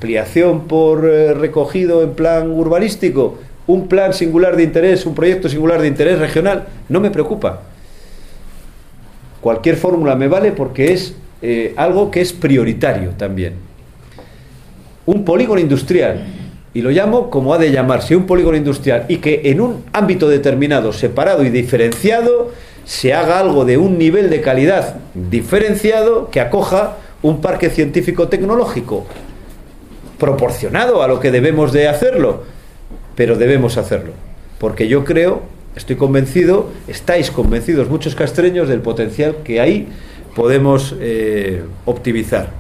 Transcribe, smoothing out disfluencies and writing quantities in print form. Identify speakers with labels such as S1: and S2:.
S1: ampliación por recogido en plan urbanístico, un plan singular de interés, un proyecto singular de interés regional, no me preocupa. Cualquier fórmula me vale porque es algo que es prioritario también. Un polígono industrial, y lo llamo como ha de llamarse, un polígono industrial, y que en un ámbito determinado, separado y diferenciado, se haga algo de un nivel de calidad diferenciado que acoja un parque científico-tecnológico proporcionado a lo que debemos de hacerlo, pero debemos hacerlo, porque yo creo, estoy convencido, estáis convencidos muchos castreños del potencial que ahí podemos optimizar.